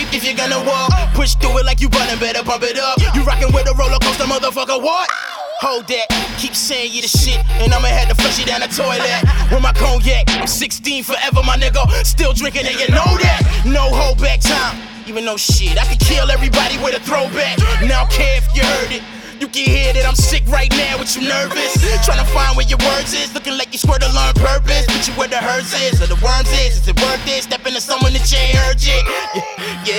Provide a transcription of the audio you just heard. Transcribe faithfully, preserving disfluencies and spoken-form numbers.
if you're gonna walk. Push through it like you running, better bump it up. You rockin' with a roller coaster, motherfucker, what? Hold that, keep saying you the shit, and I'ma have to flush you down the toilet. With my cognac, I'm sixteen forever, my nigga. Still drinking and you know that. No hold back time, even though shit, I could kill everybody with a throwback. Now I don't care if you heard it. You can hear that I'm sick right now, but you nervous. Tryna find where your words is, looking like you squirt a on purpose. But you where the hers is, or the worms is, is it worth it? Step into someone that you ain't heard yet. Yeah, yeah.